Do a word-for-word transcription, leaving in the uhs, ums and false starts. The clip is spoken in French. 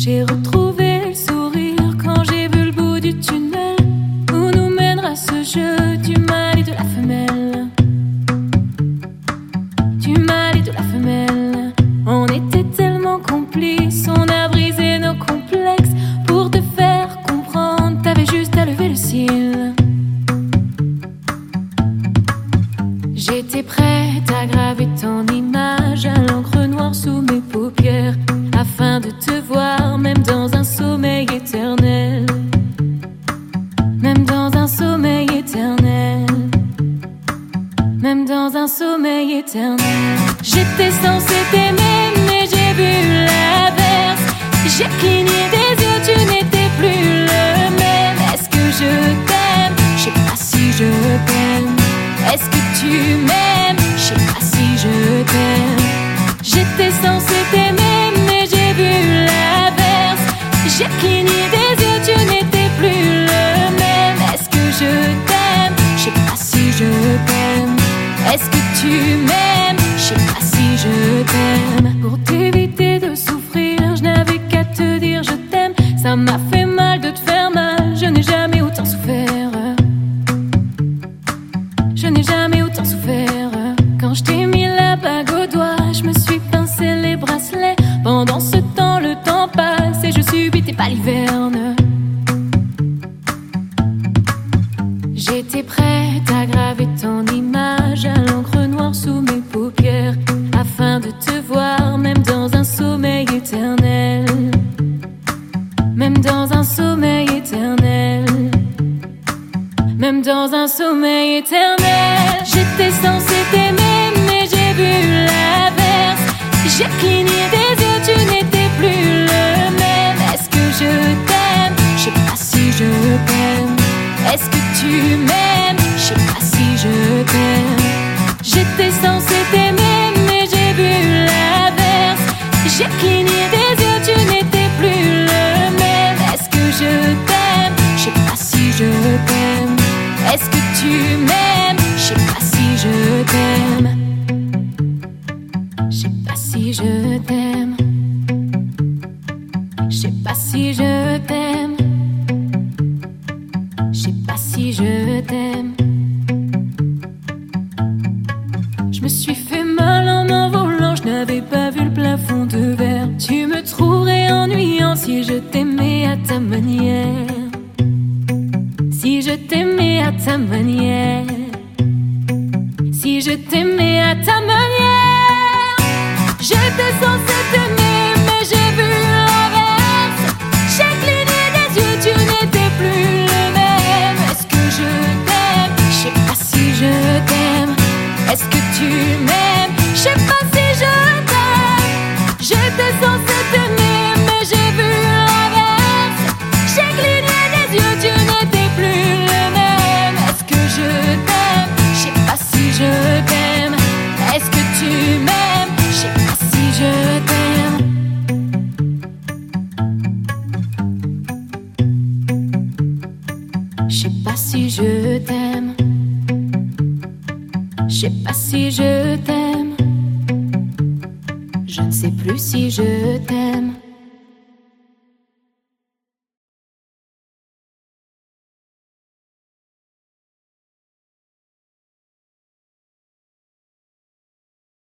J'ai retrouvé le sourire quand j'ai vu le bout du tunnel où nous mènera ce jeu du mâle et de la femelle. Du mâle et de la femelle. On était tellement complices, on a brisé nos complexes. Pour te faire comprendre, t'avais juste à lever le cil. J'étais prête à graver ton image à l'encre noire sous mes paupières, afin de te voir même dans un sommeil éternel. Même dans un sommeil éternel. Même dans un sommeil éternel. J'étais censée t'aimer mais j'ai vu l'inverse. J'ai cligné des yeux, tu n'étais plus le même. Est-ce que je t'aime? Je sais pas si je t'aime. Est-ce que tu m'aimes? Je sais pas si je t'aime. J'étais censée t'aimer mais j'ai vu l'inverse. J'ai cligné des yeux, tu n'étais plus le même. Est-ce que je t'aime? Je sais pas si je t'aime. Est-ce que tu m'aimes? Je sais pas si je t'aime. Pour t'éviter de souffrir, je n'avais qu'à te dire je t'aime. Ça m'a fait mal de te faire mal, je n'ai jamais autant souffert. Je n'ai jamais autant souffert. Quand je t'ai mis la bague au doigt, je me suis pincé les bracelets. Pendant ce temps, le temps passe et je subis tes balivernes. J'étais prête à graver ton image à l'encre noire sous mes paupières, afin de te voir même dans un sommeil éternel. Même dans un sommeil éternel. Même dans un sommeil éternel. J'étais censée t'aimer mais j'ai vu l'inverse. J'ai cligné des yeux, tu n'étais plus le même. Est-ce que je t'aime? Je sais pas si je t'aime. Est-ce que tu m'aimes? Je sais pas si je t'aime. J'étais censée t'aimer mais j'ai vu l'inverse. J'ai cligné des yeux, tu n'étais plus le même. Est-ce que je t'aime? Je sais pas si je t'aime. Est-ce que tu m'aimes? Je sais pas si je t'aime. Je sais pas si je t'aime. Je sais pas si je t'aime. Je sais pas si je t'aime. Je me suis fait mal en envolant, je n'avais pas vu le plafond de verre. Tu me trouverais ennuyant si je t'aimais à ta manière. Si je t'aimais à ta manière. Si je t'aimais à ta manière. J'étais censée t'aimer mais j'ai vu l'inverse. J'ai cligné des yeux, tu n'étais plus le même. Est-ce que je t'aime? Je sais pas si je t'aime. Est-ce que tu m'aimes? Je sais pas si je t'aime. J'étais censée t'aimer mais j'ai vu l'inverse. J'ai cligné des yeux, tu n'étais plus le même. Est-ce que je t'aime? Je sais pas si je t'aime. Est-ce que tu m'aimes? Je sais pas si je t'aime. Je sais pas si je t'aime. Je sais pas si je t'aime. Je ne sais plus si je t'aime.